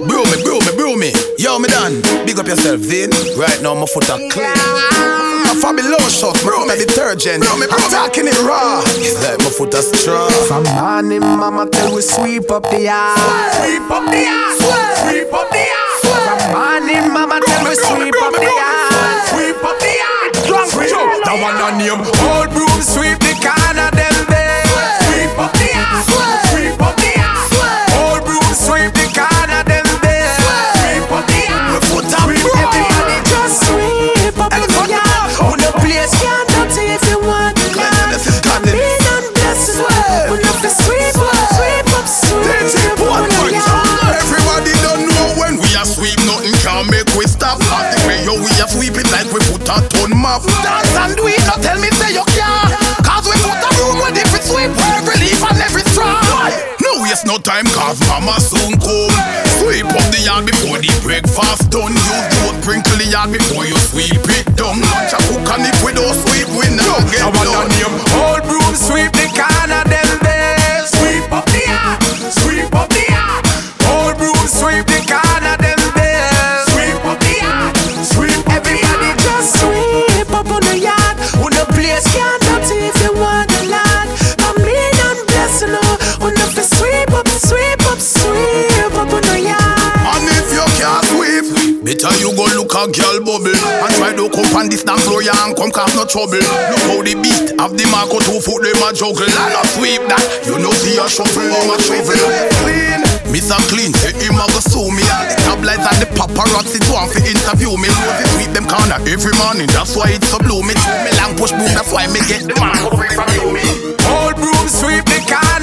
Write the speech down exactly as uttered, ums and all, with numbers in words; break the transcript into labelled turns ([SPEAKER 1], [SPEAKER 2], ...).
[SPEAKER 1] Brew me, brew me, brew me. Yo, me done. Big up yourself, Vin. Right now, my foot are clean. My fabulous, brew me detergent. Brew me, brew me. Talking it raw. It's like my foot are strong.
[SPEAKER 2] From morning, mama tell we sweep up the yard.
[SPEAKER 3] Sweep up the yard. Sweep up the yard.
[SPEAKER 2] From morning, mama tell we sweep up the yard.
[SPEAKER 3] Sweep up the yard.
[SPEAKER 2] Sweep up the
[SPEAKER 3] one on name. Old broom sweep the corner them there. Sweep up the yard. Sweep up the yard. Old broom sweep the corner them there. Sweep up the yard.
[SPEAKER 2] Everybody just sweep up the yard. On the place can't dirty if you want the yard. Clean and blessed. We love to sweep up, sweep up, sweep up the yard.
[SPEAKER 1] Everybody don't know when we are sweep, nothing can make we stop. At the way yo we are sweep it like we put a ton map. Dance and do it, not tell me say you can't. Cause we put a room with different sweep for every leaf and every straw. No waste no time cause mama soon come. Sweep up the yard before the breakfast done. You don't sprinkle the yard before you sweep it down. Watch a cook and if we don't sweep we now get
[SPEAKER 3] one on name. Old broom sweep the corner them there. Sweep up the yard. Sweep up the yard. Old broom sweep the corner them there. Sweep up the yard. Sweep up the yard.
[SPEAKER 2] Everybody just sweep up on the yard. On the place can't dirty if you want the land. Come in and bless you know. On the place sweep up, sweep up, sweep up on the yard.
[SPEAKER 1] And if you can't sweep, better you go look a girl bubble and try to come on this dance floor and come cause no trouble. Look how the beat of the Marco two foot them a juggle. And not sweep that, you know see a shuffle or a shovel. Clean, Mister Clean, say him a go sue me. All the tabloids and the paparazzi do want to interview me. Roses sweep them corner every morning, that's why it's so blue. Me me long push boom, that's why me get the man who free from you me.
[SPEAKER 3] Old broom sweep the corner